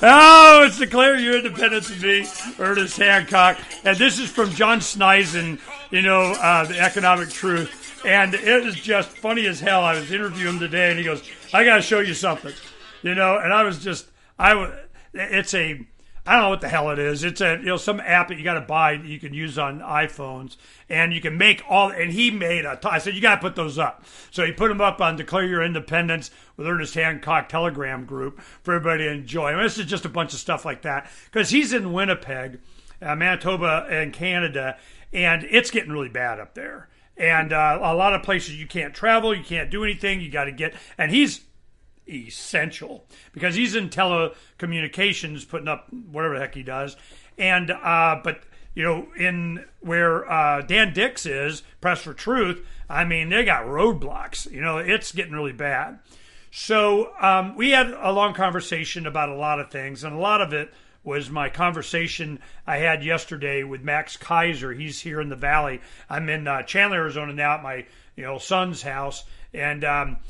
Oh, it's Declare Your Independence of Me, Ernest Hancock. And this is from John Sneisen, The Economic Truth. And it is just funny as hell. I was interviewing him today, and he goes, I got to show you something. And I was just, it's a, I don't know what the hell it is. It's a, some app that you got to buy that you can use on iPhones, and you can make all. And he made I said you got to put those up. So he put them up on Declare Your Independence with Ernest Hancock Telegram group for everybody to enjoy. I mean, this is just a bunch of stuff like that because he's in Winnipeg, Manitoba, and Canada, and it's getting really bad up there. And a lot of places you can't travel, you can't do anything. You got to get, and he's essential because he's in telecommunications putting up whatever the heck he does, and but in where Dan Dix is, Press for Truth, I mean they got roadblocks. It's getting really bad. So we had a long conversation about a lot of things, and a lot of it was my conversation I had yesterday with Max Kaiser. He's here in the Valley. I'm in Chandler, Arizona now at my son's house, and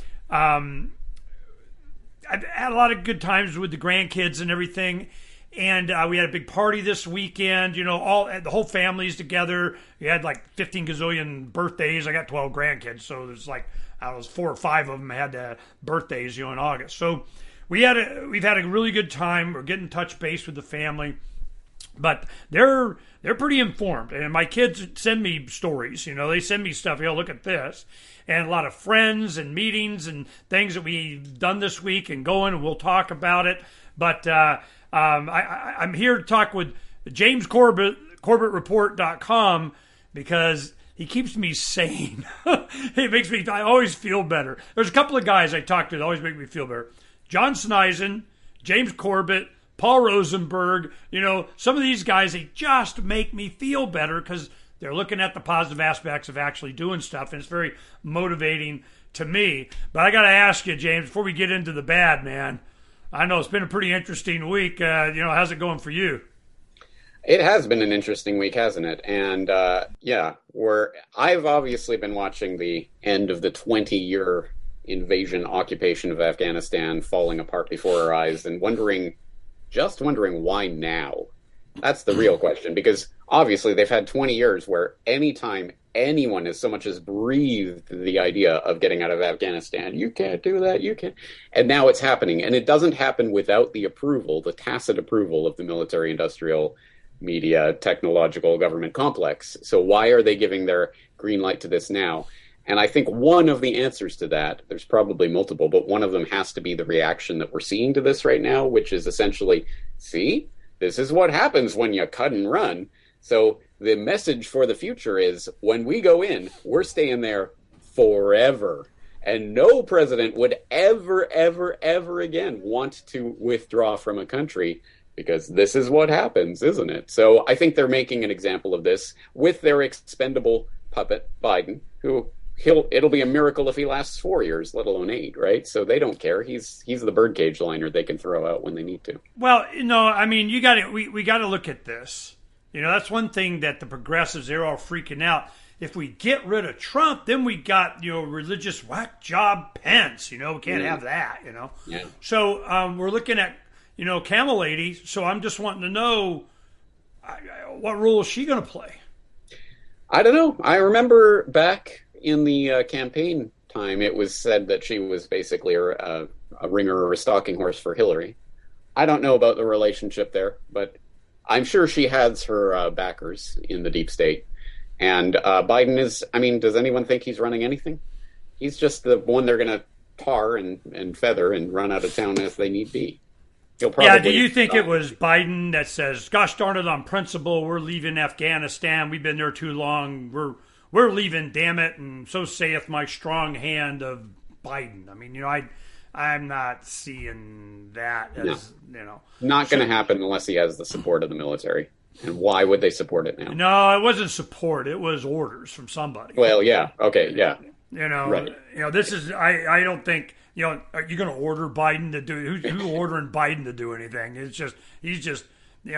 I've had a lot of good times with the grandkids and everything, and we had a big party this weekend. The whole family's together. We had like 15 gazillion birthdays. I got 12 grandkids, so there's like 4 or 5 of them had birthdays, in August. So we've had a really good time. We're getting touch base with the family, but they're pretty informed, and my kids send me stories. They send me stuff. Look at this. And a lot of friends and meetings and things that we've done this week and going, and we'll talk about it. But I'm here to talk with James Corbett, CorbettReport.com, because he keeps me sane. I always feel better. There's a couple of guys I talk to that always make me feel better. John Sneisen, James Corbett, Paul Rosenberg. Some of these guys, they just make me feel better because they're looking at the positive aspects of actually doing stuff, and it's very motivating to me. But I got to ask you, James, before we get into the bad, man, I know it's been a pretty interesting week. How's it going for you? It has been an interesting week, hasn't it? And I've obviously been watching the end of the 20-year invasion, occupation of Afghanistan falling apart before our eyes, and wondering why now. That's the real question, because obviously they've had 20 years where anytime anyone has so much as breathed the idea of getting out of Afghanistan, you can't do that, you can't. And now it's happening. And it doesn't happen without the tacit approval of the military-industrial, media, technological government complex. So why are they giving their green light to this now? And I think one of the answers to that, there's probably multiple, but one of them has to be the reaction that we're seeing to this right now, which is essentially, see? This is what happens when you cut and run. So the message for the future is when we go in, we're staying there forever. And no president would ever, ever, ever again want to withdraw from a country because this is what happens, isn't it? So I think they're making an example of this with their expendable puppet, Biden, who it'll be a miracle if he lasts 4 years, let alone 8, right? So they don't care. He's the birdcage liner they can throw out when they need to. Well, we got to look at this. That's one thing that the progressives, they're all freaking out. If we get rid of Trump, then we got, religious whack job Pence. We can't have that, Yeah. So we're looking at, Camel Lady. So I'm just wanting to know what role is she going to play? I don't know. I remember back in the campaign time, it was said that she was basically a ringer or a stalking horse for Hillary. I don't know about the relationship there, but I'm sure she has her backers in the deep state. And Biden is, does anyone think he's running anything? He's just the one they're going to tar and feather and run out of town as they need be. Do you think it was Biden that says, gosh darn it, on principle, we're leaving Afghanistan, we've been there too long, we're leaving, damn it, and so saith my strong hand of Biden. I'm not seeing that as, Not going to happen unless he has the support of the military. And why would they support it now? No, it wasn't support. It was orders from somebody. Well, yeah. Okay, yeah. Right. This is, I don't think, are you going to order Biden to do, who's ordering Biden to do anything? It's just, he's just, this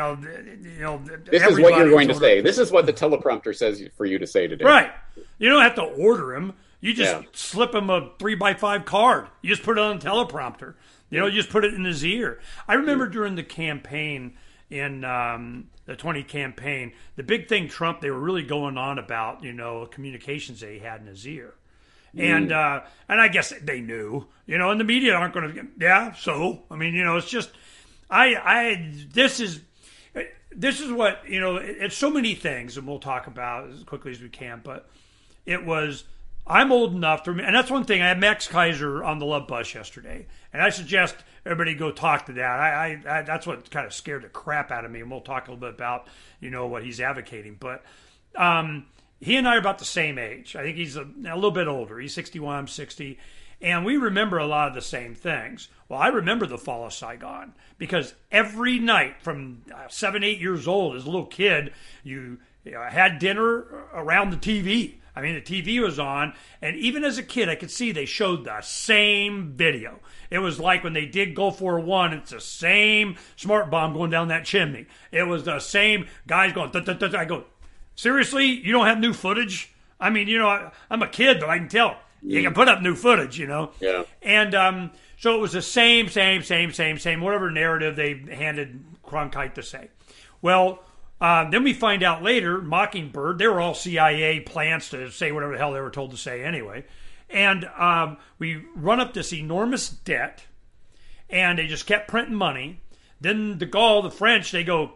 is what you're going to say. This is what the teleprompter says for you to say today. Right. You don't have to order him. You just slip him a 3x5 card. You just put it on the teleprompter. You just put it in his ear. I remember during the campaign in the 20 campaign, the big thing Trump, they were really going on about, communications that he had in his ear. And I guess they knew, and the media aren't going to, so, it's just, this is what, it's so many things, and we'll talk about as quickly as we can, but it was, I'm old enough to, and that's one thing. I had Max Kaiser on the Love Bus yesterday, and I suggest everybody go talk to that. I that's what kind of scared the crap out of me, and we'll talk a little bit about what he's advocating. But he and I are about the same age. I think he's a little bit older. He's 61, I'm 60, and we remember a lot of the same things. Well, I remember the fall of Saigon because every night from 7, 8 years old, as a little kid, you had dinner around the TV. The TV was on, and even as a kid, I could see they showed the same video. It was like when they did Gulf War I, it's the same smart bomb going down that chimney. It was the same guys going, I go, seriously? You don't have new footage? I'm a kid, but I can tell. You can put up new footage, Yeah. And so it was the same, whatever narrative they handed Cronkite to say. Well, then we find out later, Mockingbird, they were all CIA plants to say whatever the hell they were told to say anyway. And we run up this enormous debt, and they just kept printing money. Then the French, they go,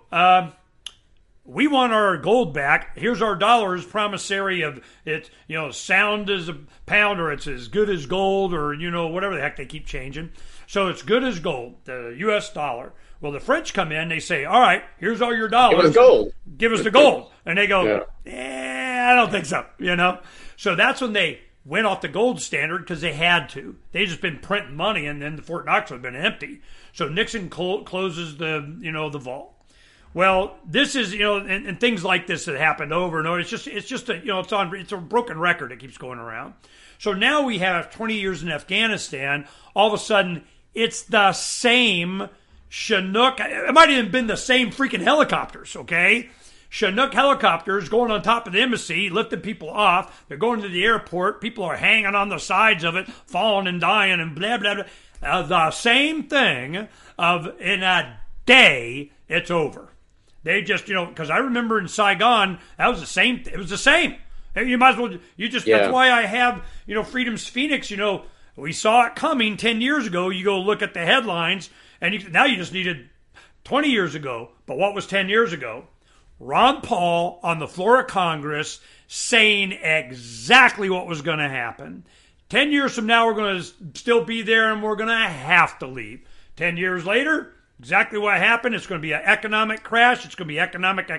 we want our gold back. Here's our dollars, promissory of it, sound as a pound, or it's as good as gold, or, whatever the heck they keep changing. So it's good as gold, the U.S. dollar. Well, the French come in, they say, all right, here's all your dollars. Give us gold. Give us the gold. And they go, I don't think so, So that's when they went off the gold standard because they had to. They just been printing money, and then the Fort Knox had been empty. So Nixon closes the vault. Well, this is, and things like this that happened over and over. It's just it's a broken record that keeps going around. So now we have 20 years in Afghanistan. All of a sudden, it's the same Chinook. It might have even been the same freaking helicopters, okay? Chinook helicopters going on top of the embassy, lifting people off. They're going to the airport. People are hanging on the sides of it, falling and dying and blah, blah, blah. The same thing in a day, it's over. They just, because I remember in Saigon, that was the same. It was the same. You might as well, that's why I have, Freedom's Phoenix, we saw it coming 10 years ago. You go look at the headlines, and now you just needed 20 years ago. But what was 10 years ago? Ron Paul on the floor of Congress saying exactly what was going to happen. 10 years from now, we're going to still be there, and we're going to have to leave. 10 years later, exactly what happened. It's going to be an economic crash. It's going to be economic.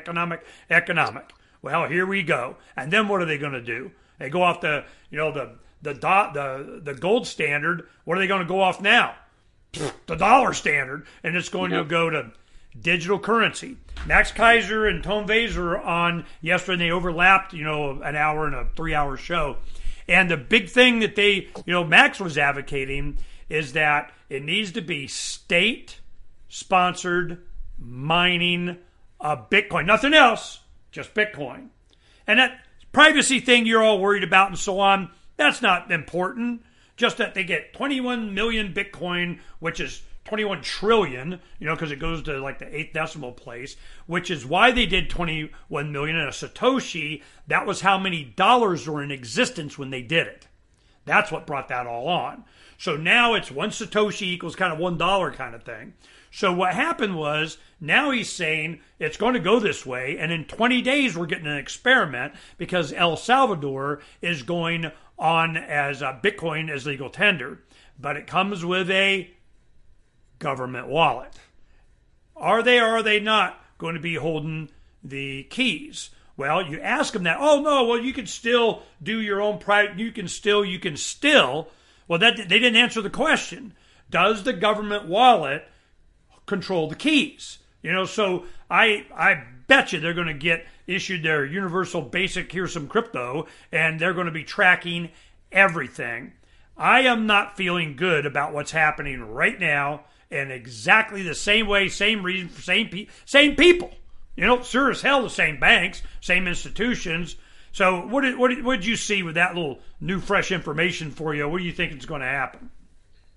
Well, here we go. And then what are they going to do? They go off the gold standard. What are they going to go off now? The dollar standard. And it's going to go to digital currency. Max Kaiser and Tom Vaser on yesterday, and they overlapped, an hour and a 3-hour show. And the big thing that Max was advocating is that it needs to be state-sponsored mining of Bitcoin. Nothing else, just Bitcoin. And that privacy thing you're all worried about and so on, that's not important. Just that they get 21 million Bitcoin, which is 21 trillion, because it goes to like the 8th decimal place, which is why they did 21 million in a Satoshi. That was how many dollars were in existence when they did it. That's what brought that all on. So now it's one Satoshi equals kind of $1 kind of thing. So what happened was, now he's saying it's going to go this way, and in 20 days we're getting an experiment because El Salvador is going on as Bitcoin as legal tender. But it comes with a government wallet. Are they or are they not going to be holding the keys? Well, you ask them that. Oh, no, well, you can still do your own private, you can still. Well, that they didn't answer the question. Does the government wallet control the keys? So I bet you they're going to get issued their universal basic, here's some crypto, and they're going to be tracking everything. I am not feeling good about what's happening right now, in exactly the same way, same reason, same people. Sure as hell the same banks, same institutions. So what did you see with that little new, fresh information for you? What do you think is going to happen?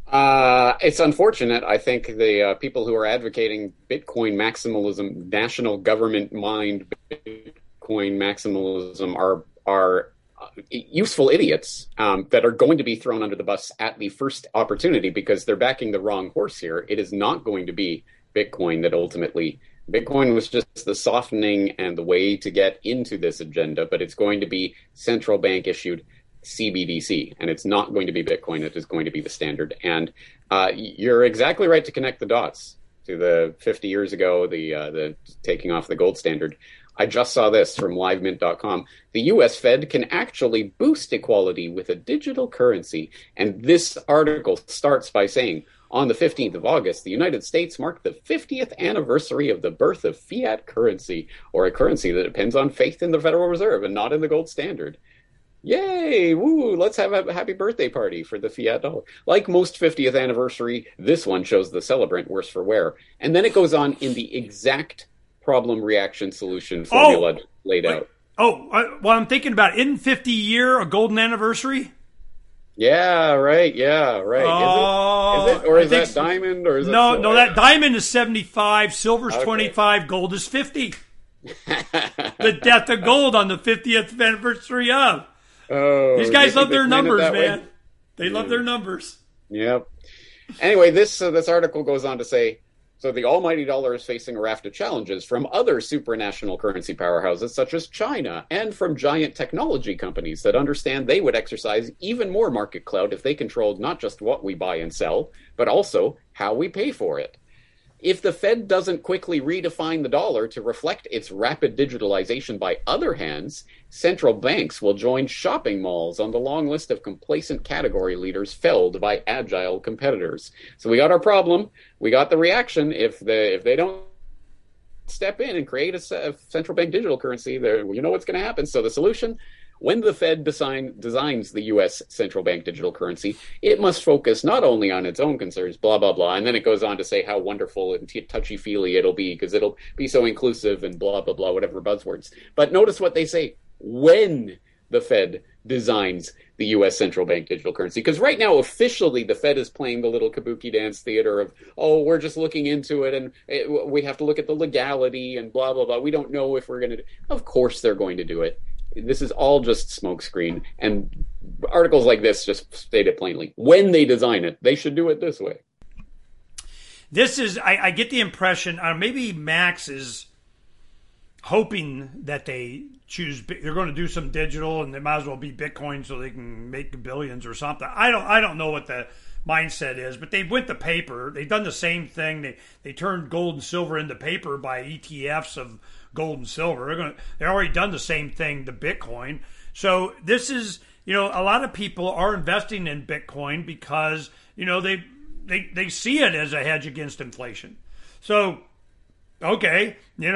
It's unfortunate. I think the people who are advocating Bitcoin maximalism, national government mind Bitcoin maximalism, are useful idiots that are going to be thrown under the bus at the first opportunity because they're backing the wrong horse here. It is not going to be Bitcoin that ultimately. Bitcoin was just the softening and the way to get into this agenda, but it's going to be central bank issued CBDC, and it's not going to be Bitcoin. It is going to be the standard. And you're exactly right to connect the dots to the 50 years ago, the taking off the gold standard. I just saw this from livemint.com. The US Fed can actually boost equality with a digital currency. And this article starts by saying, on the 15th of August, the United States marked the 50th anniversary of the birth of fiat currency, or a currency that depends on faith in the Federal Reserve and not in the gold standard. Yay! Woo! Let's have a happy birthday party for the fiat dollar. Like most 50th anniversary, this one shows the celebrant worse for wear. And then it goes on in the exact problem reaction solution formula laid out. Well, I'm thinking about it. Isn't 50 year a golden anniversary? Yeah, right. Yeah, right. Is it? Or is that diamond? Or is it no, that diamond is 75, silver's 25, gold is 50. The death of gold on the 50th anniversary of. Oh, these guys love their numbers, man. They love their numbers. Yep. Anyway, this article goes on to say, so the almighty dollar is facing a raft of challenges from other supranational currency powerhouses such as China and from giant technology companies that understand they would exercise even more market clout if they controlled not just what we buy and sell, but also how we pay for it. If the Fed doesn't quickly redefine the dollar to reflect its rapid digitalization by other hands, central banks will join shopping malls on the long list of complacent category leaders felled by agile competitors. So we got our problem. We got the reaction. If they don't step in and create a central bank digital currency, you know what's going to happen. So the solution: when the Fed designs the U.S. central bank digital currency, it must focus not only on its own concerns, blah, blah, blah, and then it goes on to say how wonderful and touchy-feely it'll be because it'll be so inclusive and blah, blah, blah, whatever buzzwords. But notice what they say: when the Fed designs the U.S. central bank digital currency. Because right now, officially, the Fed is playing the little kabuki dance theater of, we're just looking into it, and we have to look at the legality and blah, blah, blah. We don't know if we're going to do it. Of course they're going to do it. This is all just smokescreen, and articles like this just state it plainly. When they design it, they should do it this way. This is, I get the impression, maybe Max is hoping that they they're going to do some digital, and they might as well be Bitcoin so they can make billions or something. I don't know what the mindset is, but they went to paper. They've done the same thing. They turned gold and silver into paper by ETFs of gold and silver. They're already done the same thing to Bitcoin. So this is, a lot of people are investing in Bitcoin because, they see it as a hedge against inflation. So, okay,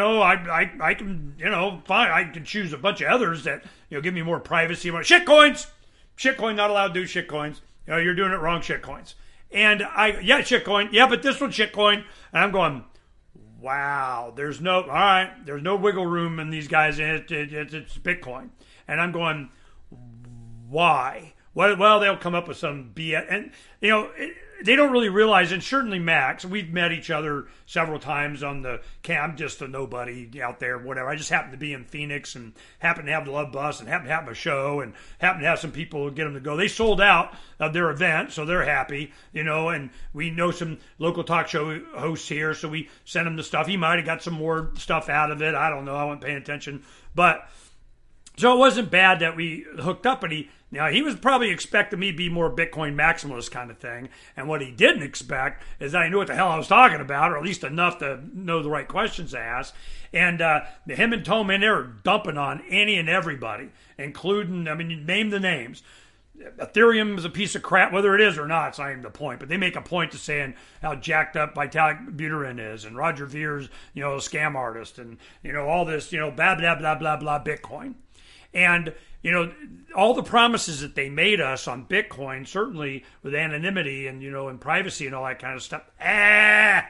I can, fine, I can choose a bunch of others that, give me more privacy. Shitcoins! Shitcoin, not allowed to do shitcoins. You're doing it wrong, shitcoins. And shitcoin. Yeah, but this one's shitcoin. And I'm going, wow, there's no wiggle room in these guys. It's Bitcoin. And I'm going, why? Well, they'll come up with some BS. And, they don't really realize, and certainly Max, we've met each other several times on the camp. I'm just a nobody out there, whatever. I just happen to be in Phoenix and happen to have the Love Bus and happen to have a show and happen to have some people get them to go. They sold out of their event, so they're happy, and we know some local talk show hosts here, so we sent him the stuff. He might have got some more stuff out of it. I don't know. I wasn't paying attention. But so it wasn't bad that we hooked up, and he was probably expecting me to be more Bitcoin maximalist kind of thing. And what he didn't expect is that I knew what the hell I was talking about, or at least enough to know the right questions to ask. And him and Tom in there are dumping on any and everybody, including, you name the names. Ethereum is a piece of crap, whether it is or not, it's not even the point. But they make a point to saying how jacked up Vitalik Buterin is, and Roger Vere's, a scam artist, and, all this, blah, blah, blah, blah, blah, Bitcoin. And, all the promises that they made us on Bitcoin, certainly with anonymity and, and privacy and all that kind of stuff, that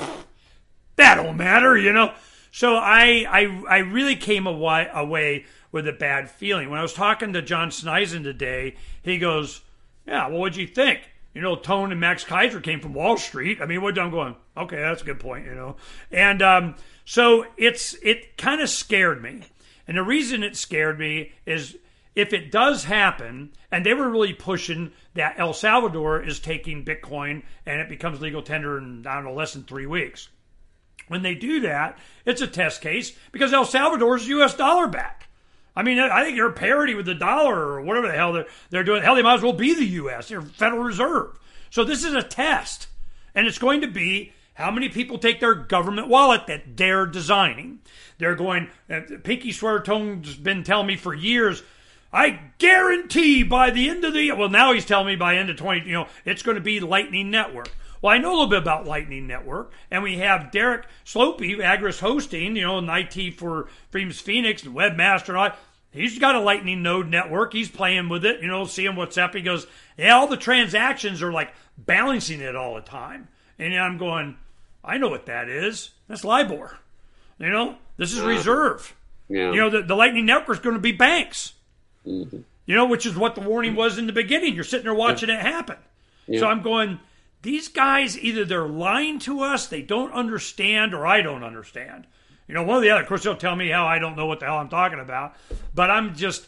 don't matter, So I really came away with a bad feeling. When I was talking to John Sneisen today, he goes, yeah, well, what'd you think? Tone and Max Kaiser came from Wall Street. I mean, what I'm going, okay, that's a good point, And so it kind of scared me. And the reason it scared me is if it does happen, and they were really pushing that El Salvador is taking Bitcoin and it becomes legal tender in, I don't know, less than 3 weeks. When they do that, it's a test case because El Salvador is U.S. dollar back. I mean, I think they're parity with the dollar or whatever the hell they're doing. Hell, they might as well be the U.S. They're Federal Reserve. So this is a test. And it's going to be how many people take their government wallet that they're designing. They're going, Pinky Swear Tone's been telling me for years, I guarantee by the end of the year, well, now he's telling me by end of 20, it's going to be Lightning Network. Well, I know a little bit about Lightning Network, and we have Derek Slopey, Agris Hosting, and IT for Freedom's Phoenix, and Webmaster, and all. He's got a Lightning Node network. He's playing with it, seeing what's up. He goes, yeah, all the transactions are like balancing it all the time. And I'm going, I know what that is. That's LIBOR. This is reserve. Yeah. The Lightning Network is going to be banks. Mm-hmm. Which is what the warning was in the beginning. You're sitting there watching it happen. Yeah. So I'm going, these guys, either they're lying to us, they don't understand, or I don't understand. One or the other. Of course, they'll tell me how I don't know what the hell I'm talking about. But I'm just,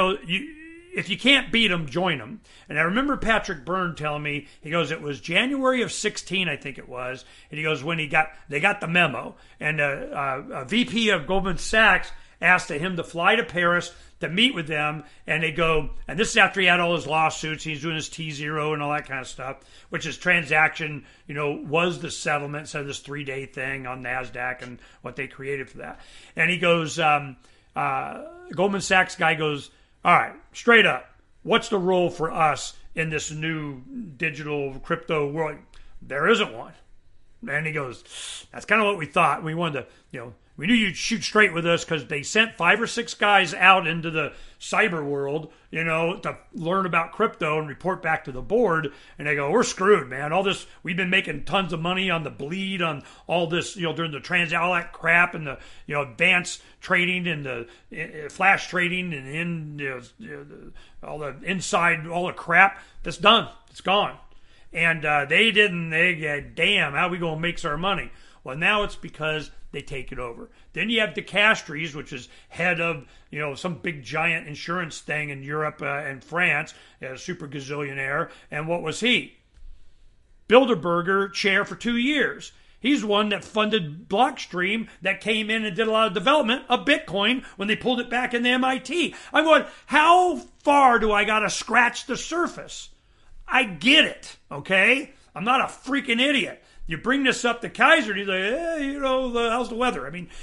if you can't beat them, join them. And I remember Patrick Byrne telling me, he goes, it was January of 16, I think it was. And he goes, when they got the memo. And a VP of Goldman Sachs asked him to fly to Paris to meet with them, and they go, and this is after he had all his lawsuits, he's doing his T0 and all that kind of stuff, which is transaction, was the settlement, so this 3-day thing on NASDAQ and what they created for that. And he goes, Goldman Sachs guy goes, all right, straight up, what's the role for us in this new digital crypto world? There isn't one. And he goes, that's kind of what we thought. We wanted to, we knew you'd shoot straight with us because they sent 5 or 6 guys out into the cyber world, to learn about crypto and report back to the board. And they go, we're screwed, man. All this, we've been making tons of money on the bleed, on all this, during the all that crap and the, advanced trading and the flash trading and all the inside, all the crap. That's done. It's gone. And they damn, how are we going to make our money? Well, now it's because they take it over. Then you have DeCastries, which is head of, some big giant insurance thing in Europe and France, a super gazillionaire. And what was he? Bilderberger chair for 2 years. He's one that funded Blockstream that came in and did a lot of development of Bitcoin when they pulled it back in the MIT. I'm going, how far do I got to scratch the surface? I get it, okay? I'm not a freaking idiot. You bring this up to Kaiser, and he's like, how's the weather? I mean,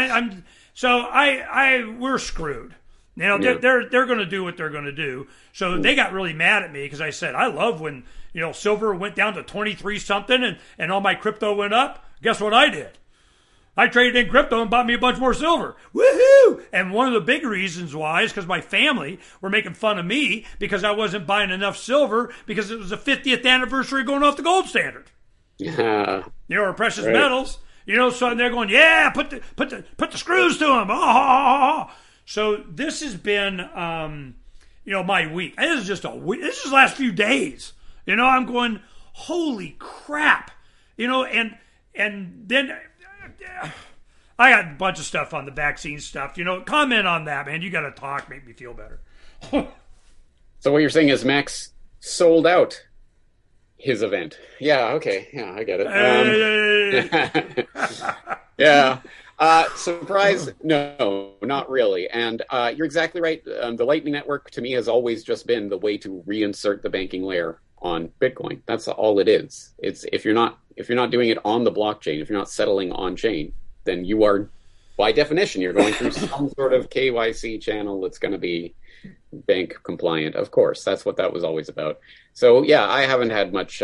we're screwed. They're going to do what they're going to do. So they got really mad at me because I said, I love when, silver went down to 23 something and all my crypto went up. Guess what I did? I traded in crypto and bought me a bunch more silver. Woohoo! And one of the big reasons why is because my family were making fun of me because I wasn't buying enough silver because it was the 50th anniversary going off the gold standard. Or precious metals. So they're going, yeah, put the screws to them. So this has been, my week. This is just a week. This is the last few days. I'm going, holy crap. And then I got a bunch of stuff on the vaccine stuff. Comment on that, man. You got to talk, make me feel better. So what you're saying is Max sold out his event. Yeah, okay. Yeah, I get it. Yeah. Surprise? No, not really. And you're exactly right. The Lightning Network, to me, has always just been the way to reinsert the banking layer on Bitcoin. That's all it is. It's if you're not doing it on the blockchain, if you're not settling on chain, then you are, by definition, you're going through some sort of KYC channel that's going to be bank compliant. Of course, that's what that was always about. So yeah, I haven't had much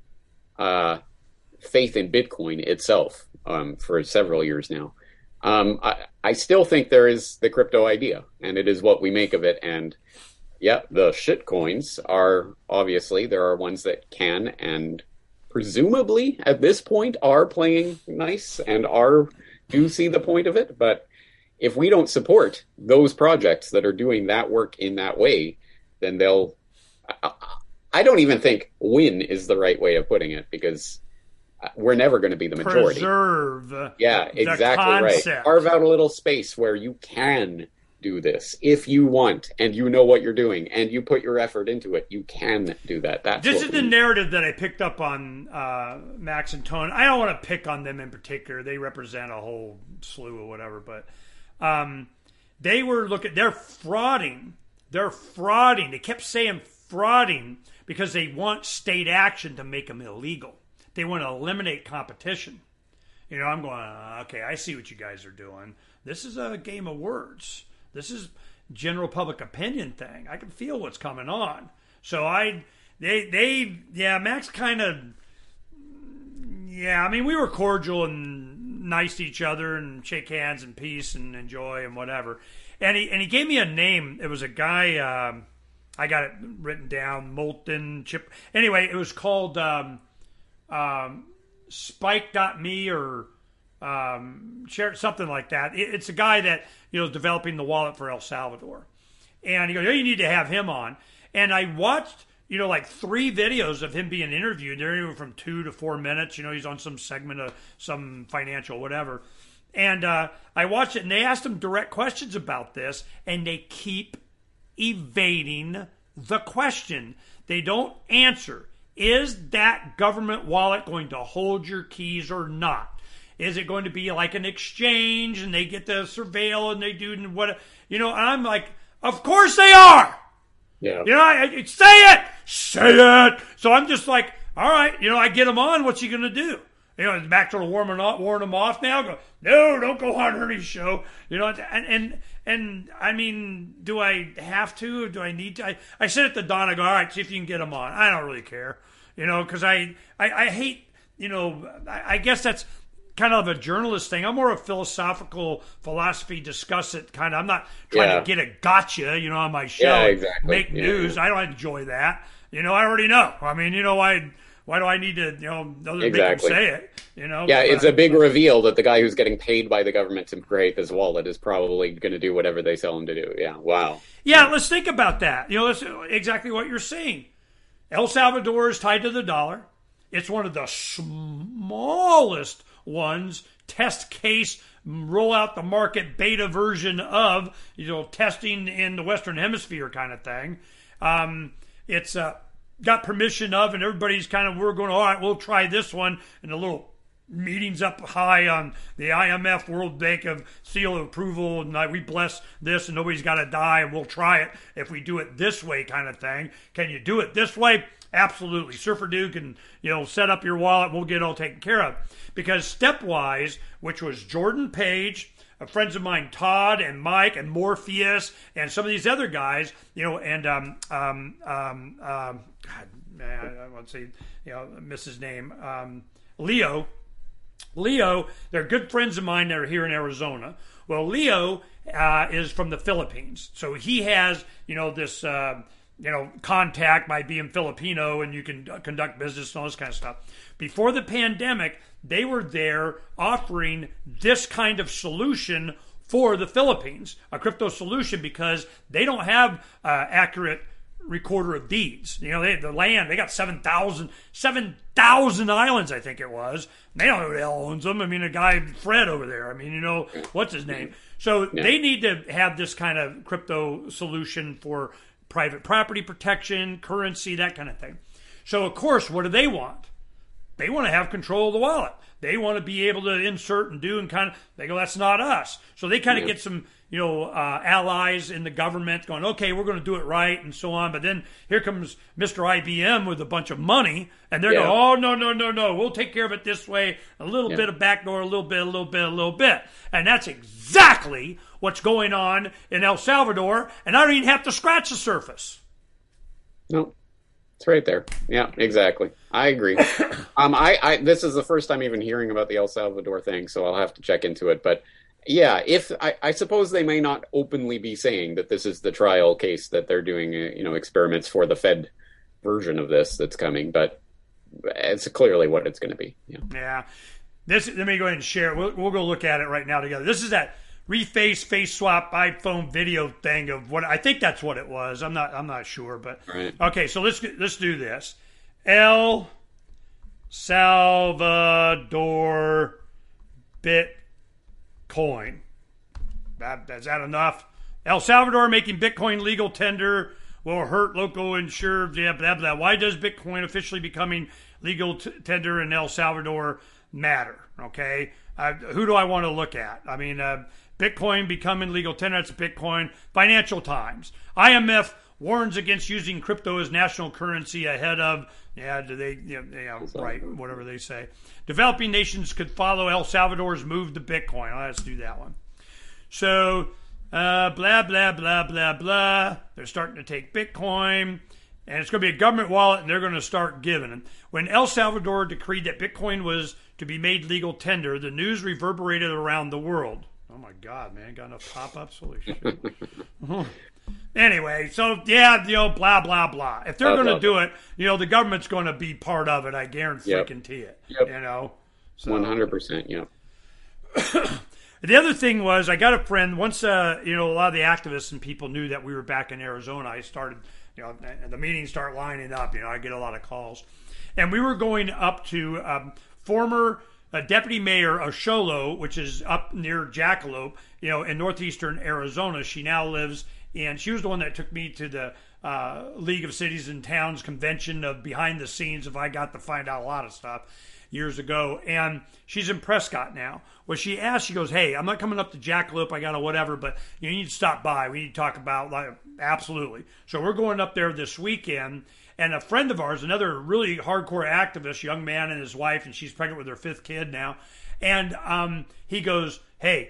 faith in Bitcoin itself for several years now. I still think there is the crypto idea, and it is what we make of it. And yeah, the shit coins are obviously, there are ones that can and presumably at this point are playing nice and do see the point of it. But if we don't support those projects that are doing that work in that way, then I don't even think win is the right way of putting it, because we're never going to be the majority. Preserve. Yeah, exactly right. Carve out a little space where you can do this if you want, and you know what you're doing, and you put your effort into it. You can do that. This is the narrative that I picked up on Max and Tone. I don't want to pick on them in particular. They represent a whole slew of whatever, but they were they're frauding. They're frauding. They kept saying frauding because they want state action to make them illegal. They want to eliminate competition. You know, I'm going, okay, I see what you guys are doing. This is a game of words. This is general public opinion thing. I can feel what's coming on. So Max kind of, I mean, we were cordial and nice to each other and shake hands and peace and enjoy and whatever. And he gave me a name. It was a guy, I got it written down, Molten Chip. Anyway, it was called Spike.me or share something like that. It's a guy that is developing the wallet for El Salvador, and he goes, you need to have him on. And I watched like 3 videos of him being interviewed. They're anywhere from 2 to 4 minutes. He's on some segment of some financial whatever, and I watched it, and they asked him direct questions about this, and they keep evading the question. They don't answer. Is that government wallet going to hold your keys or not? Is it going to be like an exchange and they get to surveil and they do what? And I'm like, of course they are. Yeah. Say it. So I'm just like, all right, I get him on. What's he going to do? Is Max sort of warning him off now? Go, no, don't go on Ernie's show. And I mean, do I have to? Do I need to? I said it to Don. I go, all right, see if you can get him on. I don't really care, because I hate, I guess that's kind of a journalist thing. I'm more a philosophy, discuss it kind of. I'm not trying to get a gotcha, on my show. Yeah, exactly. Make news. I don't enjoy that. I already know. I mean, why do I need to, make them say it? Yeah, it's a big reveal that the guy who's getting paid by the government to create this wallet is probably going to do whatever they tell him to do. Yeah, wow. Yeah, let's think about that. That's exactly what you're saying. El Salvador is tied to the dollar. It's one of the smallest ones. Test case, roll out the market beta version of, testing in the Western Hemisphere kind of thing. It's got permission of, and everybody's we're going, all right, we'll try this one, and the little meetings up high on the IMF, World Bank of seal of approval, and we bless this, and nobody's got to die, and we'll try it if we do it this way kind of thing. Can you do it this way? Absolutely. Surfer Duke can, set up your wallet, we'll get it all taken care of. Because Stepwise, which was Jordan Page, friends of mine, Todd and Mike and Morpheus, and some of these other guys, and God, man, I won't say, miss his name, Leo, they're good friends of mine that are here in Arizona. Well, Leo is from the Philippines, so he has, this, contact by being Filipino, and you can conduct business and all this kind of stuff. Before the pandemic, they were there offering this kind of solution for the Philippines, a crypto solution, because they don't have accurate recorder of deeds. The land, they got 7,000 islands, I think it was. They don't know who the hell owns them. I mean, a guy, Fred over there. I mean, what's his name? So they need to have this kind of crypto solution for private property protection, currency, that kind of thing. So, of course, what do they want? They want to have control of the wallet. They want to be able to insert and do and they go, that's not us. So they kind of get some, allies in the government going, okay, we're going to do it right and so on. But then here comes Mr. IBM with a bunch of money, and they're going, oh, no. We'll take care of it this way. A little bit of backdoor, a little bit. And that's exactly what's going on in El Salvador, and I don't even have to scratch the surface. No. It's right there. Yeah, exactly. I agree. I this is the first time even hearing about the El Salvador thing, so I'll have to check into it. But yeah, I suppose they may not openly be saying that this is the trial case that they're doing, experiments for the Fed version of this that's coming, but it's clearly what it's going to be. Yeah. Let me go ahead and share it. We'll go look at it right now together. This is that reface, face swap, iPhone video thing of what I think that's what it was. I'm not sure, but right. Okay. So let's do this. El Salvador Bitcoin. Is that enough? El Salvador making Bitcoin legal tender will hurt local insured. Blah, blah, blah. Why does Bitcoin officially becoming legal tender in El Salvador matter? Okay. Who do I want to look at? I mean, Bitcoin becoming legal tender. That's Bitcoin. Financial Times. IMF warns against using crypto as national currency ahead of, right, whatever they say. Developing nations could follow El Salvador's move to Bitcoin. Let's do that one. So, blah, blah, blah, blah, blah. They're starting to take Bitcoin, and it's going to be a government wallet, and they're going to start giving them. When El Salvador decreed that Bitcoin was to be made legal tender, the news reverberated around the world. Oh, my God, man. Got enough pop-ups? Holy shit. Anyway, so, blah, blah, blah. If they're going to do it, the government's going to be part of it, I guarantee it. Yep. So, 100%, yep. The other thing was, I got a friend, once, a lot of the activists and people knew that we were back in Arizona, I started, the meetings start lining up, I get a lot of calls. And we were going up to former Deputy Mayor of Show Low, which is up near Jackalope, in northeastern Arizona. She now lives she was the one that took me to the League of Cities and Towns convention of behind the scenes. If I got to find out a lot of stuff years ago. And she's in Prescott now. Well, she asked, she goes, hey, I'm not coming up to Jackalope. I got to whatever, but you need to stop by. We need to talk about, absolutely. So we're going up there this weekend. And a friend of ours, another really hardcore activist, young man and his wife, and she's pregnant with her 5th kid now. And he goes, hey,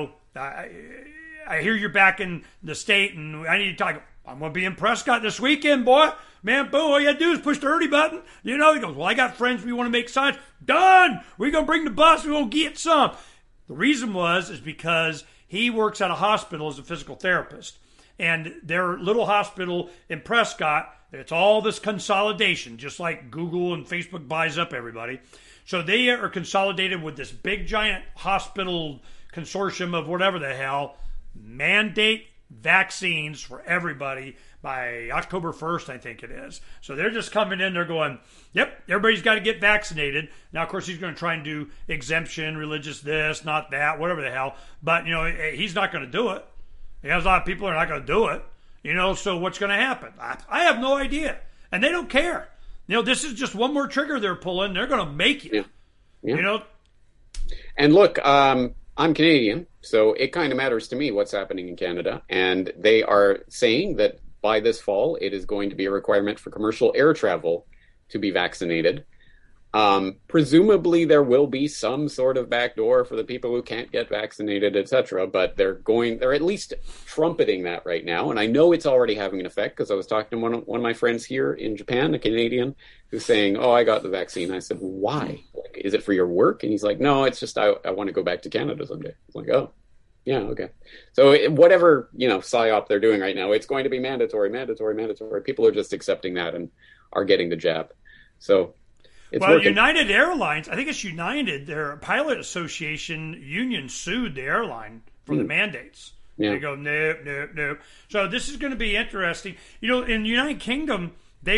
I hear you're back in the state, and I need to talk. I'm going to be in Prescott this weekend, boy. Man, boom, all you got to do is push the 30 button. He goes, well, I got friends. We want to make signs. Done. We're going to bring the bus. We're going to get some. The reason is because he works at a hospital as a physical therapist. And their little hospital in Prescott, it's all this consolidation, just like Google and Facebook buys up everybody. So they are consolidated with this big, giant hospital consortium of whatever the hell, mandate vaccines for everybody by October 1st, I think it is. So they're just coming in, they're going, yep, everybody's got to get vaccinated. Now, of course, he's going to try and do exemption, religious this, not that, whatever the hell. But, he's not going to do it. There's a lot of people that are not going to do it. So what's going to happen? I have no idea. And they don't care. This is just one more trigger they're pulling. They're going to make it. Yeah. And look, I'm Canadian, so it kind of matters to me what's happening in Canada. And they are saying that by this fall, it is going to be a requirement for commercial air travel to be vaccinated. Presumably, there will be some sort of backdoor for the people who can't get vaccinated, etc. But they're at least trumpeting that right now. And I know it's already having an effect because I was talking to one of my friends here in Japan, a Canadian, who's saying, oh, I got the vaccine. I said, why? Is it for your work? And he's like, no, it's just I want to go back to Canada someday. I was like, oh, yeah, okay. So whatever, PSYOP they're doing right now, it's going to be mandatory. People are just accepting that and are getting the jab. So it's working. United Airlines, I think it's United, their pilot association union sued the airline for the mandates. Yeah. They go, nope. So this is going to be interesting. In the United Kingdom, they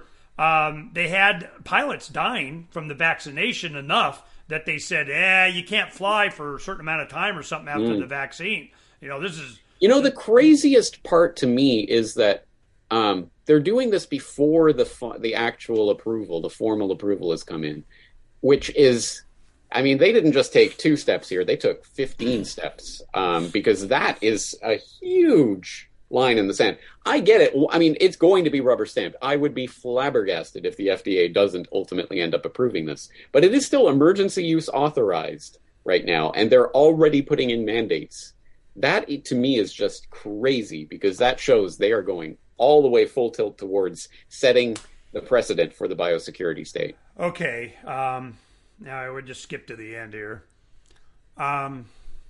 had pilots dying from the vaccination enough that they said, you can't fly for a certain amount of time or something after the vaccine. This is... the craziest part to me is that they're doing this before the actual approval, the formal approval has come in, which is, they didn't just take 2 steps here, they took 15 steps, because that is a huge line in the sand. I get it. It's going to be rubber stamped. I would be flabbergasted if the FDA doesn't ultimately end up approving this. But it is still emergency use authorized right now, and they're already putting in mandates. That, to me, is just crazy, because that shows they are going all the way full tilt towards setting the precedent for the biosecurity state. Okay. Now I would just skip to the end here. I'm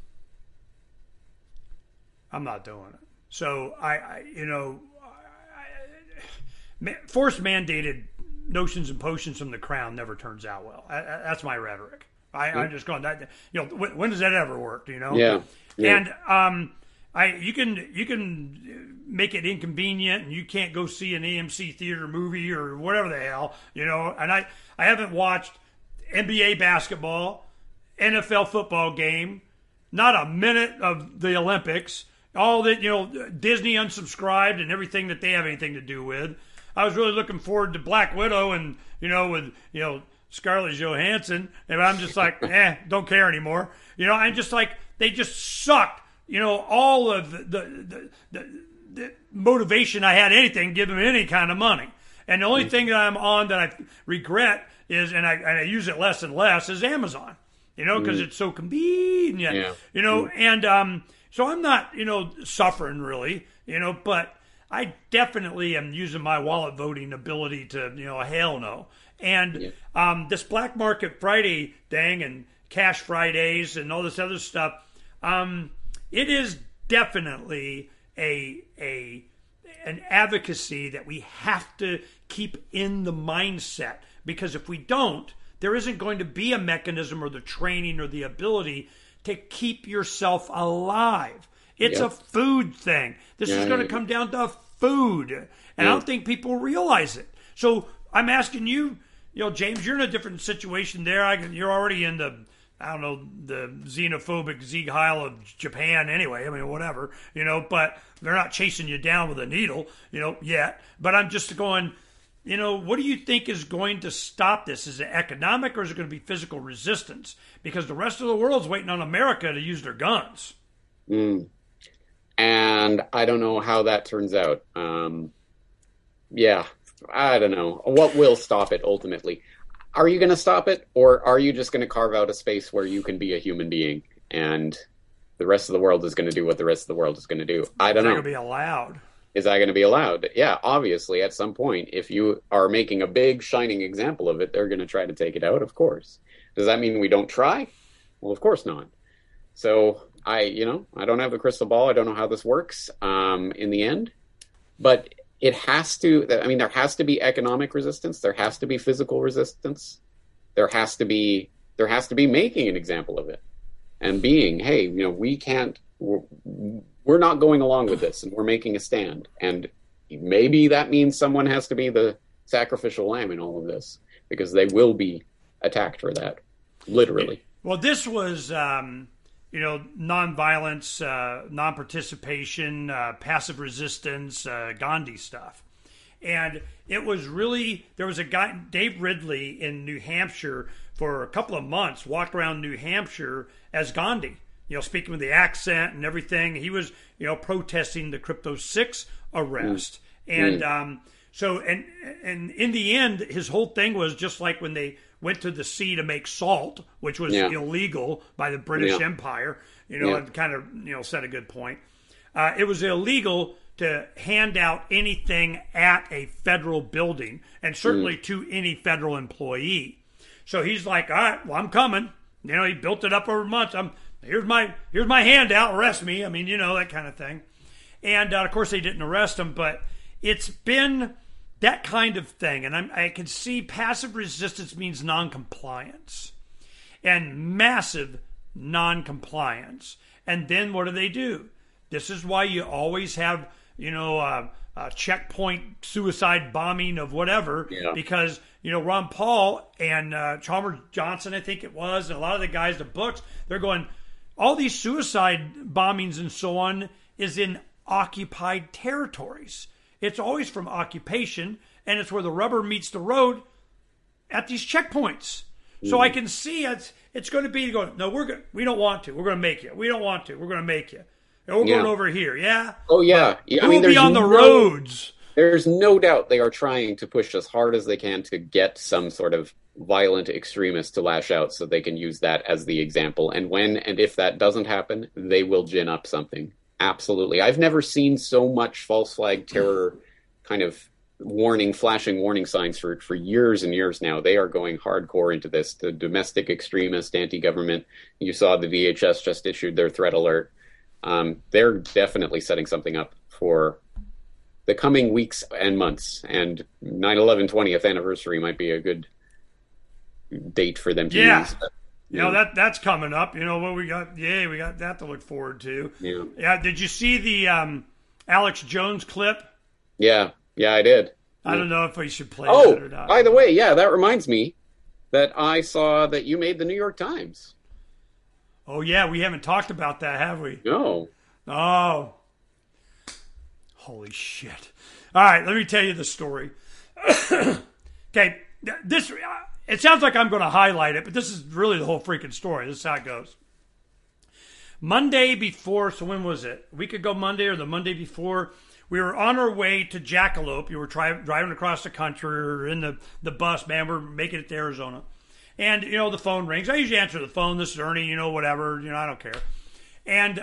not doing it. So forced mandated notions and potions from the crown never turns out well. That's my rhetoric. I'm just going that. When does that ever work? Yeah. And you can make it inconvenient, and you can't go see an AMC theater movie or whatever the hell, And I haven't watched NBA basketball, NFL football game, not a minute of the Olympics. All that, Disney unsubscribed and everything that they have anything to do with. I was really looking forward to Black Widow and, with, Scarlett Johansson. And I'm just like, don't care anymore. I'm just like, they just sucked, all of the motivation I had anything, give them any kind of money. And the only thing that I'm on that I regret is, and I use it less and less, is Amazon, because it's so convenient, and, so I'm not, suffering really, but I definitely am using my wallet voting ability to, hell no. And this Black Market Friday thing and Cash Fridays and all this other stuff, it is definitely an advocacy that we have to keep in the mindset, because if we don't, there isn't going to be a mechanism or the training or the ability to keep yourself alive. It's a food thing. This is going to come down to food. And I don't think people realize it. So I'm asking you, James, you're in a different situation there. You're already in the xenophobic Sieg Heil of Japan anyway. I mean, whatever, but they're not chasing you down with a needle, yet. But I'm just going, what do you think is going to stop this? Is it economic, or is it going to be physical resistance? Because the rest of the world's waiting on America to use their guns. And I don't know how that turns out. I don't know. What will stop it ultimately? Are you going to stop it, or are you just going to carve out a space where you can be a human being and the rest of the world is going to do what the rest of the world is going to do? I don't know. Is that going to be allowed? Is that going to be allowed? Yeah, obviously, at some point, if you are making a big, shining example of it, they're going to try to take it out, of course. Does that mean we don't try? Well, of course not. So, I don't have the crystal ball. I don't know how this works in the end. But it has to, there has to be economic resistance. There has to be physical resistance. There has to be making an example of it. And being, hey, we can't... We're not going along with this, and we're making a stand. And maybe that means someone has to be the sacrificial lamb in all of this, because they will be attacked for that, literally. Well, this was, nonviolence, non-participation, passive resistance, Gandhi stuff. And it was really, there was a guy, Dave Ridley, in New Hampshire for a couple of months, walked around New Hampshire as Gandhi. Speaking with the accent and everything, he was, protesting the Crypto 6 arrest. And so in the end, his whole thing was just like when they went to the sea to make salt, which was illegal by the British Empire, and kind of, set a good point. It was illegal to hand out anything at a federal building, and certainly to any federal employee. So he's like, all right, well, I'm coming. He built it up over months. Here's my handout, arrest me. I mean, that kind of thing. And, of course, they didn't arrest him, but it's been that kind of thing. And I can see passive resistance means noncompliance and massive noncompliance. And then what do? This is why you always have, a checkpoint suicide bombing of whatever, because, Ron Paul and Chalmers Johnson, I think it was, and a lot of the guys, the books, they're going, all these suicide bombings and so on is in occupied territories. It's always from occupation, and it's where the rubber meets the road at these checkpoints. So I can see it's going to be going, no, we don't want to. We're going to make you. We don't want to. We're going to make you. And we're going over here, yeah? Oh, yeah. Who will be on the roads? There's no doubt they are trying to push as hard as they can to get some sort of violent extremist to lash out so they can use that as the example. And when and if that doesn't happen, they will gin up something. Absolutely. I've never seen so much false flag terror kind of flashing warning signs for years and years now. They are going hardcore into this. The domestic extremist, anti-government. You saw the DHS just issued their threat alert. They're definitely setting something up for the coming weeks and months. And 9/11 20th anniversary might be a good date for them to use. You know, that's coming up. You know what we got? Yeah, we got that to look forward to. Yeah. Yeah. Did you see the Alex Jones clip? Yeah, I did. I don't know if we should play that or not. By the way, yeah, that reminds me that I saw that you made the New York Times. Oh, yeah, we haven't talked about that, have we? No. Oh. Holy shit. All right, let me tell you the story. Okay, it sounds like I'm going to highlight it, but this is really the whole freaking story. This is how it goes. Monday before, so when was it? A week ago Monday or the Monday before, we were on our way to Jackalope. You were driving across the country or in the bus, man. We're making it to Arizona. And, you know, the phone rings. I usually answer the phone. This is Ernie, you know, whatever. You know, I don't care. And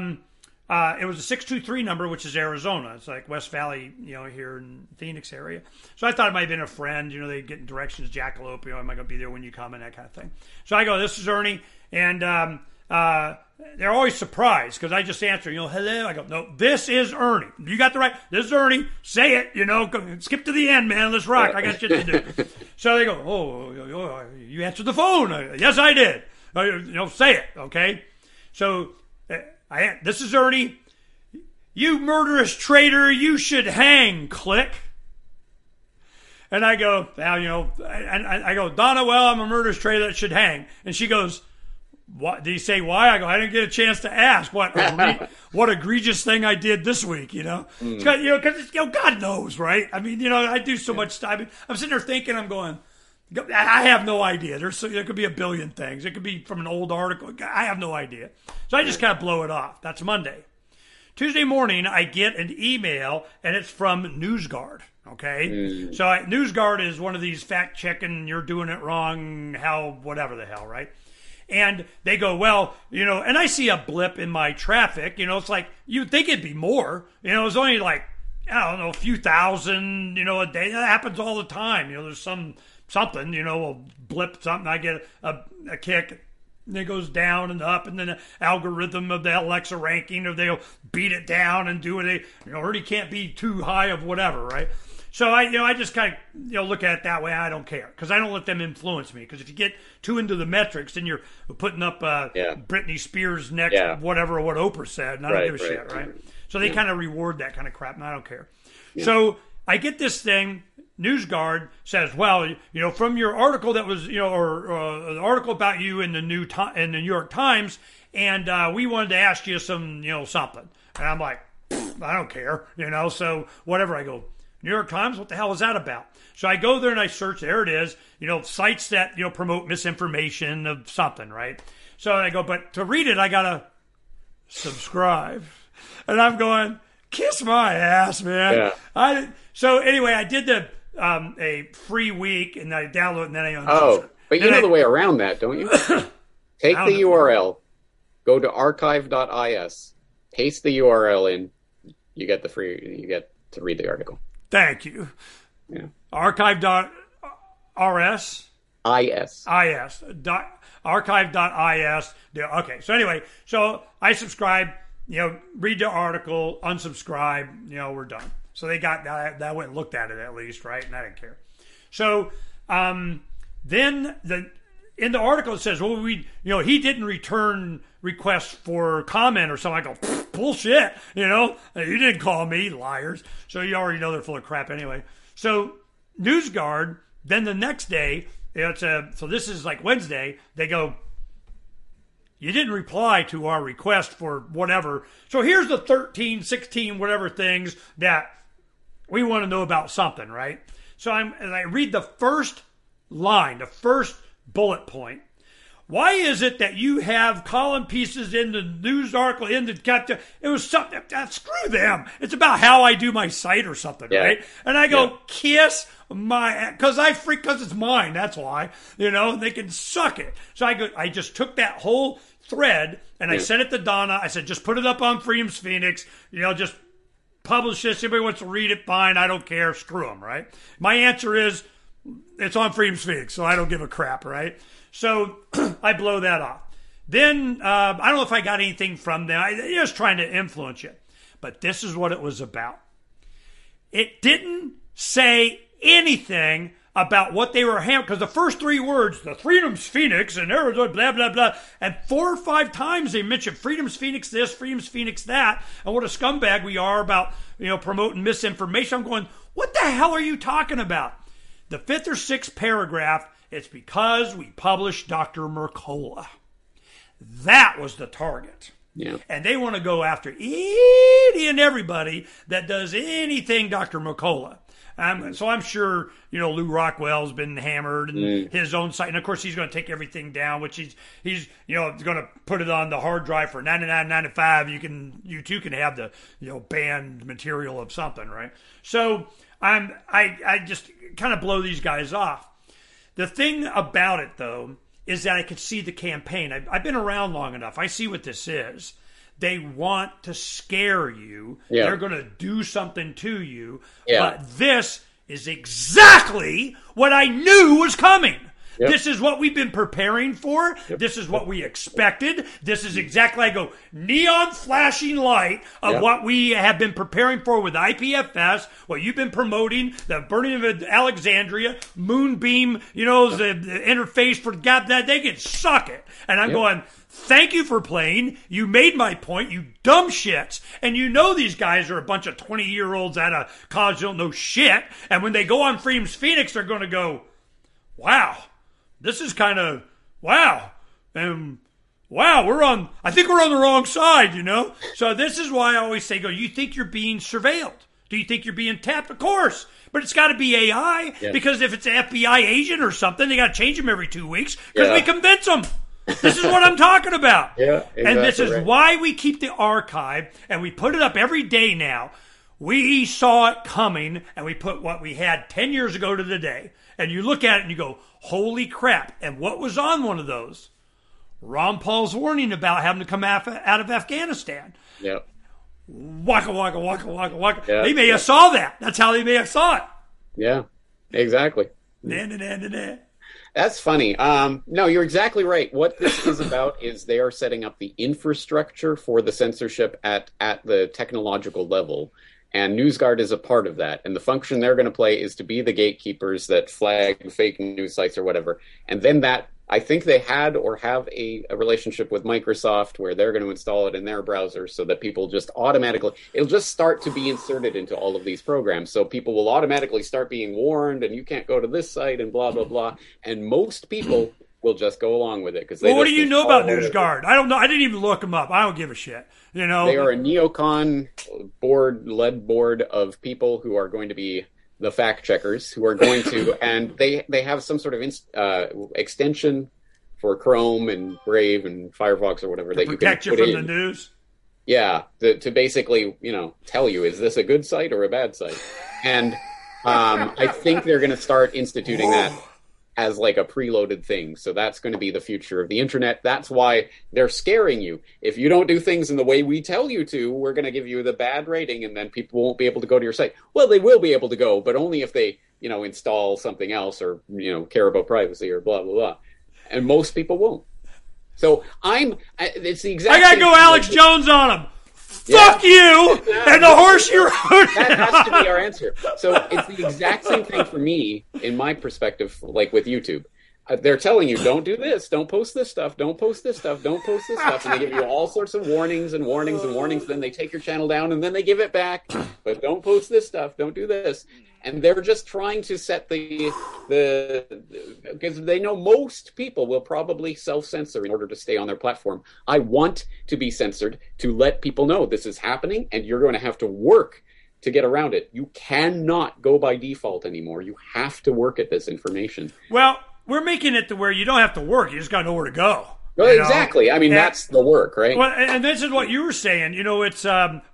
it was a 623 number, which is Arizona. It's like West Valley, you know, here in Phoenix area. So I thought it might have been a friend. You know, they'd get directions, Jackalope. You know, am I going to be there when you come and that kind of thing. So I go, this is Ernie. And they're always surprised because I just answer, you know, hello. I go, no, this is Ernie. You got the right. This is Ernie. Say it, you know, skip to the end, man. Let's rock. I got shit to do. So they go, oh, you answered the phone. Yes, I did. You know, say it, okay? So this is Ernie. You murderous traitor, you should hang, click. And I go, well, you know, and I go, Donna, well, I'm a murderous traitor that should hang. And she goes, what? Did he say why? I go, I didn't get a chance to ask. What egregious thing I did this week, you know? You know, because, you know, God knows, right? I mean, you know, I do so much stuff. I mean, I'm sitting there thinking, I'm going, I have no idea. There could be a billion things. It could be from an old article. I have no idea. So I just kind of blow it off. That's Monday. Tuesday morning, I get an email, and it's from NewsGuard, okay? So NewsGuard is one of these fact-checking, you're doing it wrong, whatever the hell, right? And they go, well, you know, and I see a blip in my traffic. You know, it's like, you'd think it'd be more. You know, it's only like, I don't know, a few thousand, you know, a day. That happens all the time. You know, there's something, you know, a blip, something. I get a kick, and it goes down and up, and then the algorithm of the Alexa ranking, or they'll beat it down and do it. You know, already can't be too high of whatever, right? So I just kind of, you know, look at it that way. I don't care because I don't let them influence me. Because if you get too into the metrics, then you're putting up Britney Spears next, whatever what Oprah said, and I don't give a shit, right? So they kind of reward that kind of crap, and I don't care. Yeah. So I get this thing. NewsGuard says, well, you know, from your article that was, you know, or the article about you in the New York Times, and we wanted to ask you some, you know, something. And I'm like, I don't care, you know. So whatever. I go, New York Times, what the hell is that about? So I go there and I search. There it is. You know, sites that, you know, promote misinformation of something, right? So I go, but to read it, I got to subscribe. And I'm going, kiss my ass, man. Yeah. So anyway, I did a free week, and I download it, and then I unsubscribe. Oh, but you know the way around that, don't you? Take the URL, go to archive.is, paste the URL in, you get to read the article. Thank you. Yeah. Archive.rs? IS. Archive.is. Okay, so anyway, so I subscribe, you know, read the article, unsubscribe, you know, we're done. So they got that. I went and looked at it at least, right? And I didn't care. So then in the article it says, well, you know, he didn't return requests for comment or something. I go, bullshit, you know, you didn't call me, liars. So you already know they're full of crap anyway. So NewsGuard, then the next day, so this is like Wednesday, they go, you didn't reply to our request for whatever. So here's the 13, 16, whatever things that we want to know about something, right? So I read the first line, the first bullet point. Why is it that you have column pieces in the news article in the it was something screw them. It's about how I do my site or something, right? And I go, kiss my, because it's mine. That's why, you know, they can suck it. So I just took that whole thread and I sent it to Donna. I said, just put it up on Freedom's Phoenix, you know, just publish this. Everybody wants to read it, fine. I don't care. Screw them, right? My answer is, it's on Freedom's Phoenix, so I don't give a crap, right? So I blow that off. Then, I don't know if I got anything from them. I was trying to influence you. But this is what it was about. It didn't say anything about what they were hammered, because the first 3 words, the Freedom's Phoenix, and Arizona, blah, blah, blah, and 4 or 5 times they mentioned Freedom's Phoenix this, Freedom's Phoenix that, and what a scumbag we are about, promoting misinformation. I'm going, what the hell are you talking about? The 5th or 6th paragraph, it's because we published Dr. Mercola. That was the target. Yeah. And they want to go after any and everybody that does anything Dr. Mercola. So I'm sure, Lou Rockwell's been hammered and his own site. And of course, he's going to take everything down, which he's going to put it on the hard drive for $99.95. You too can have the, banned material of something, right? So I just kind of blow these guys off. The thing about it, though, is that I could see the campaign. I've been around long enough. I see what this is. They want to scare you. Yeah. They're going to do something to you. Yeah. But this is exactly what I knew was coming. Yep. This is what we've been preparing for. Yep. This is what we expected. This is exactly, I go, neon flashing light of what we have been preparing for with IPFS, what you've been promoting, the burning of Alexandria, Moonbeam, the interface for God, that they can suck it. And I'm going, thank you for playing. You made my point, you dumb shits. And these guys are a bunch of 20-year-olds out of college who don't know shit. And when they go on Freedom's Phoenix, they're going to go, wow. This is kind of, wow. And wow, I think we're on the wrong side, So this is why I always say, you think you're being surveilled? Do you think you're being tapped? Of course. But it's got to be AI, because if it's an FBI agent or something, they got to change them every 2 weeks because we convince them. This is what I'm talking about. Yeah, exactly, and this is why we keep the archive, and we put it up every day now. We saw it coming, and we put what we had 10 years ago to the day. And you look at it and you go, holy crap. And what was on one of those? Ron Paul's warning about having to come out of Afghanistan. Yep. Waka, waka, waka, waka, waka. Yep. They may have saw that. That's how they may have saw it. Yeah, exactly. That's funny. No, you're exactly right. What this is about is they are setting up the infrastructure for the censorship at the technological level. And NewsGuard is a part of that. And the function they're going to play is to be the gatekeepers that flag fake news sites or whatever. And then I think they had or have a relationship with Microsoft where they're going to install it in their browser so that people just automatically, it'll just start to be inserted into all of these programs. So people will automatically start being warned, and you can't go to this site and blah, blah, blah. And most people will just go along with it. What do you know about NewsGuard? I don't know. I didn't even look them up. I don't give a shit. They are a neocon led board of people who are going to be the fact checkers, who are going to, and they have some sort of extension for Chrome and Brave and Firefox or whatever that you can protect you from the news. Yeah, to basically, tell you, is this a good site or a bad site? And I think they're going to start instituting that as like a preloaded thing. So that's going to be the future of the internet. That's why they're scaring you. If you don't do things in the way we tell you to, we're going to give you the bad rating, and then people won't be able to go to your site. Well, they will be able to go, but only if they, install something else or, care about privacy or blah, blah, blah. And most people won't. So it's the exact I got to go Alex Jones on them. Fuck you and the horse you rode. That has to be our answer. So it's the exact same thing for me, in my perspective, like with YouTube. They're telling you, don't do this, don't post this stuff, don't post this stuff, don't post this stuff. And they give you all sorts of warnings and warnings and warnings. Then they take your channel down and then they give it back. But don't post this stuff, don't do this. And they're just trying to set the because they know most people will probably self-censor in order to stay on their platform. I want to be censored to let people know this is happening and you're going to have to work to get around it. You cannot go by default anymore. You have to work at this information. Well, we're making it to where you don't have to work. You just got to know where to go. Well, exactly. I mean, that's the work, right? Well, and this is what you were saying. It's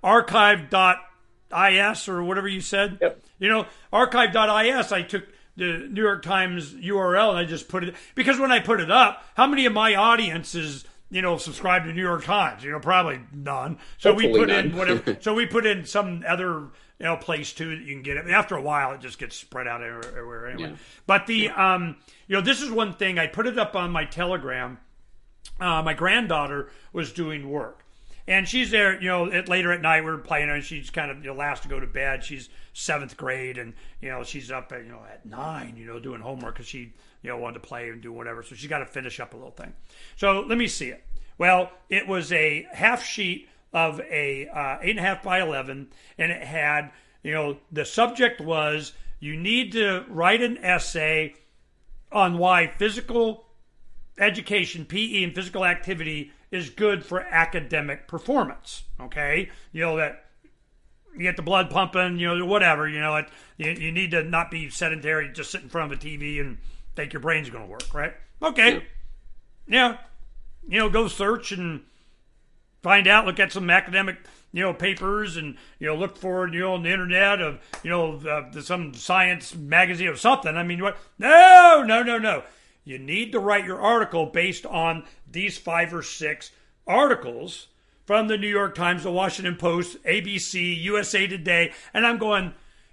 archive.is or whatever you said. Yep. Archive.is, I took the New York Times URL and I just put it, because when I put it up, how many of my audience is, subscribed to New York Times? Probably none. So hopefully we put none. in whatever. So we put in some other, place too that you can get it. After a while, it just gets spread out everywhere anyway. Yeah. But this is one thing. I put it up on my Telegram. My granddaughter was doing work. And she's there, later at night we're playing her, and she's kind of last to go to bed. She's 7th grade, and she's up at 9, doing homework because she wanted to play and do whatever. So she's got to finish up a little thing. So let me see it. Well, it was a half sheet of a 8.5 by 11, and it had the subject was you need to write an essay on why physical education, PE, and physical activity is good for academic performance. Okay, that you get the blood pumping, whatever. You need to not be sedentary, just sit in front of a TV and think your brain's going to work, right? Okay, yeah, go search and find out. Look at some academic papers, and look for on the internet of some science magazine or something. I mean, what? No. You need to write your article based on these 5 or 6 articles from the New York Times, the Washington Post, ABC, USA Today, and I'm going.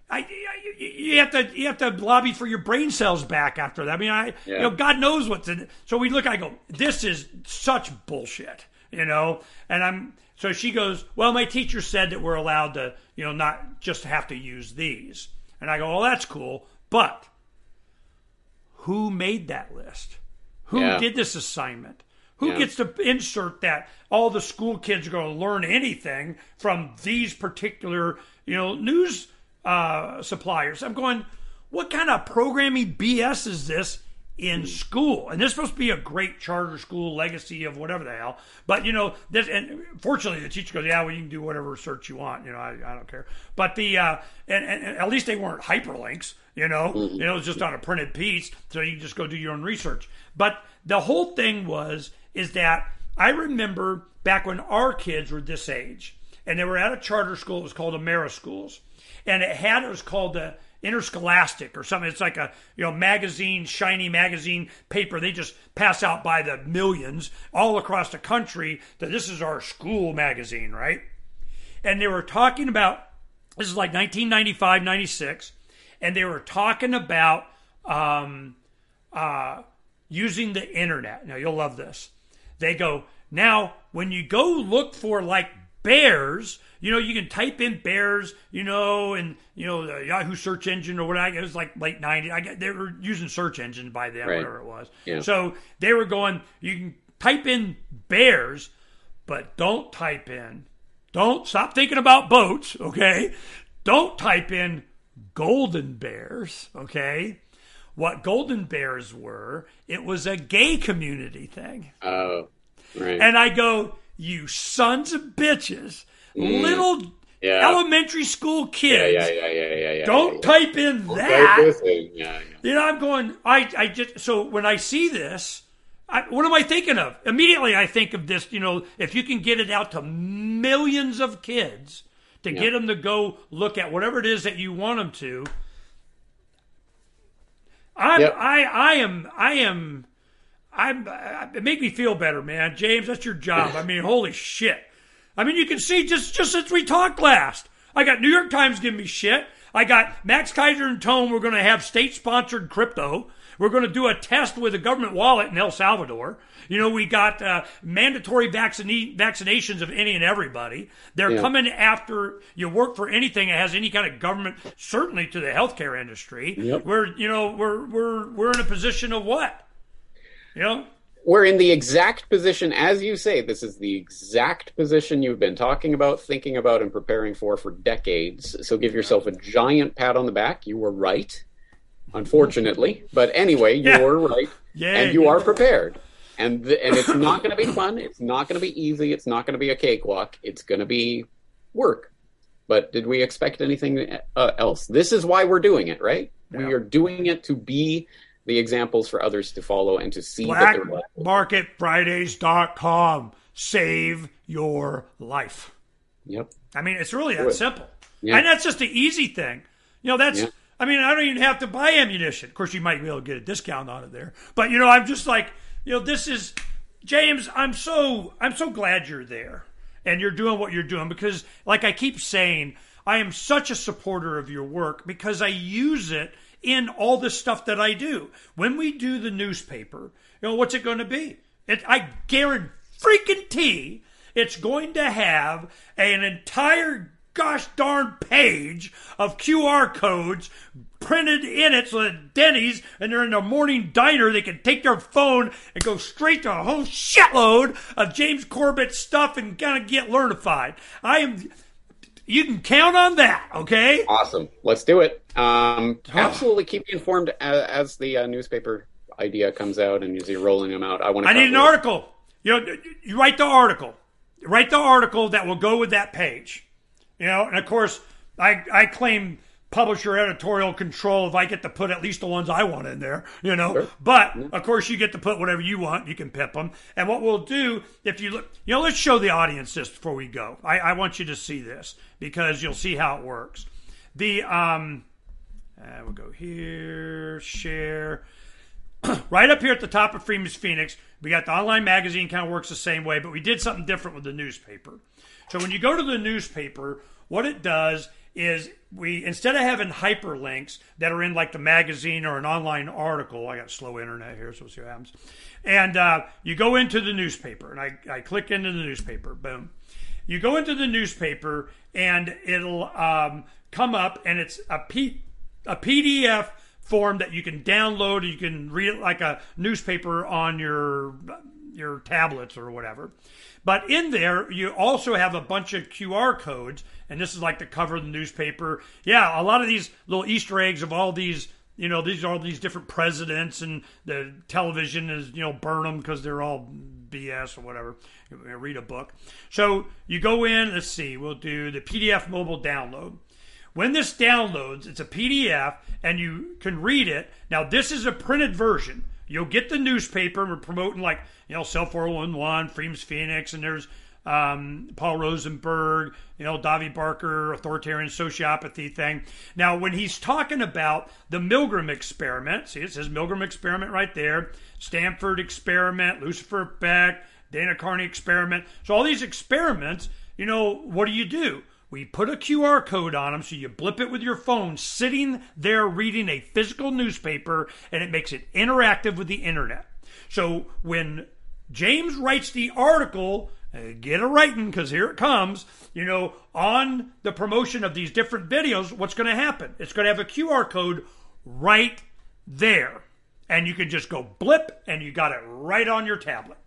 You have to lobby for your brain cells back after that. I mean, God knows what's in it. So we look. I go, this is such bullshit, And so she goes, well, my teacher said that we're allowed to, not just have to use these. And I go, well, that's cool, but who made that list? Who did this assignment? Who gets to insert that all the school kids are going to learn anything from these particular, news suppliers? I'm going, what kind of programming BS is this in school? And this is supposed to be a great charter school legacy of whatever the hell. But, this, and fortunately the teacher goes, well, you can do whatever research you want. I don't care. But and at least they weren't hyperlinks. It was just on a printed piece, so you can just go do your own research. But the whole thing is that I remember back when our kids were this age, and they were at a charter school. It was called Amerischools, and it was called the Interscholastic or something. It's like a magazine, shiny magazine paper they just pass out by the millions all across the country. That this is our school magazine, right? And they were talking about, this is like 1995, 96. And they were talking about using the internet. Now, you'll love this. They go, now, when you go look for, like, bears, you can type in bears, and, the Yahoo search engine or whatever. It was like late 90s. They were using search engines by then, right. Whatever it was. Yeah. So they were going, you can type in bears, but don't stop thinking about boats, okay? Don't type in golden bears, okay? What golden bears were, it was a gay community thing. Oh, right. And I go, you sons of bitches, little elementary school kids, don't type in that. I'm going, I just, so when I see this, what am I thinking of? Immediately I think of this, if you can get it out to millions of kids, to get them to go look at whatever it is that you want them to. It make me feel better, man. James, that's your job. I mean, holy shit. I mean, you can see just since we talked last, I got New York Times giving me shit. I got Max Kaiser and Tone. We're going to have state-sponsored crypto. We're going to do a test with a government wallet in El Salvador. We got mandatory vaccinations of any and everybody. They're coming after you work for anything that has any kind of government, certainly to the healthcare industry. Yep. We're in a position of what? We're in the exact position, as you say, this is the exact position you've been talking about, thinking about, and preparing for decades. So give yourself a giant pat on the back. You were right, unfortunately. But anyway, you were right, and you are prepared. And it's not going to be fun. It's not going to be easy. It's not going to be a cakewalk. It's going to be work. But did we expect anything else? This is why we're doing it, right? Yeah. We are doing it to be the examples for others to follow and to see that they're BlackMarketFridays.com. Save your life. Yep. I mean, it's really that simple. Yeah. And that's just the easy thing. I mean, I don't even have to buy ammunition. Of course, you might be able to get a discount on it there. But, I'm just like, this is, James, I'm so glad you're there and you're doing what you're doing because, like I keep saying, I am such a supporter of your work because I use it in all the stuff that I do. When we do the newspaper, what's it going to be? I guarantee it's going to have an entire gosh darn page of QR codes printed in it so that Denny's, and they're in their morning diner, they can take their phone and go straight to a whole shitload of James Corbett stuff and kind of get learnified. You can count on that, okay? Awesome. Let's do it. Absolutely keep me informed as the newspaper idea comes out and you're rolling them out. I need an article. You write the article. Write the article that will go with that page. And of course, I claim publisher editorial control if I get to put at least the ones I want in there, Sure. But, of course, you get to put whatever you want. You can pip them. And what we'll do, if you look, let's show the audience this before we go. I want you to see this because you'll see how it works. We'll go here, share. Right up here at the top of Freeman's Phoenix, we got the online magazine, kind of works the same way, but we did something different with the newspaper. So when you go to the newspaper, what it does is instead of having hyperlinks that are in like the magazine or an online article, I got slow internet here, so we'll see what happens. And you go into the newspaper, and I click into the newspaper, boom. You go into the newspaper, and it'll come up, and it's a PDF form that you can download, or you can read it like a newspaper on your tablets or whatever. But in there, you also have a bunch of QR codes, and this is like the cover of the newspaper. Yeah, a lot of these little Easter eggs of all these, these are all these different presidents, and the television is, burn them because they're all BS or whatever. Read a book. So you go in, let's see, we'll do the PDF mobile download. When this downloads, it's a PDF, and you can read it. Now, this is a printed version. You'll get the newspaper. We're promoting like, Cell 411, Freeman's Phoenix, and there's Paul Rosenberg, Davi Barker, authoritarian sociopathy thing. Now, when he's talking about the Milgram experiment, see, it says Milgram experiment right there, Stanford experiment, Lucifer Beck, Dana Carney experiment. So all these experiments, what do? We put a QR code on them, so you blip it with your phone, sitting there reading a physical newspaper, and it makes it interactive with the internet. So when James writes the article, get it writing, because here it comes, on the promotion of these different videos, what's going to happen? It's going to have a QR code right there. And you can just go blip, and you got it right on your tablet,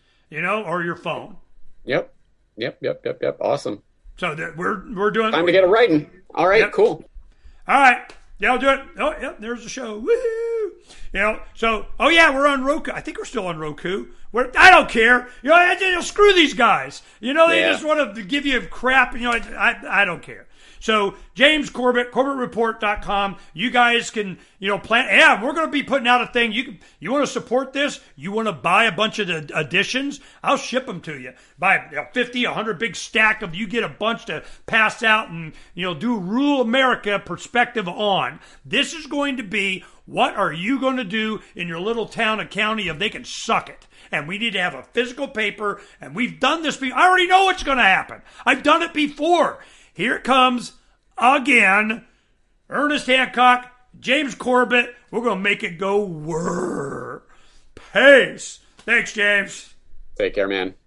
or your phone. Yep. Awesome. So we're doing... Time to get it writing. All right, Cool. All right. Yeah, I'll do it. Oh, yeah, there's the show. Woo! So, we're on Roku. I think we're still on Roku. I don't care. Screw these guys. They just want to give you crap. I don't care. So, James Corbett, CorbettReport.com. You guys can, plan. Yeah, we're going to be putting out a thing. You want to support this? You want to buy a bunch of the editions? I'll ship them to you. Buy 50, 100 big stack of. You get a bunch to pass out and, do Rural America Perspective on. This is going to be, what are you going to do in your little town and county if they can suck it? And we need to have a physical paper. And we've done this before. I already know what's going to happen. I've done it before. Here it comes again. Ernest Hancock, James Corbett. We're going to make it go whirr. Peace. Thanks, James. Take care, man.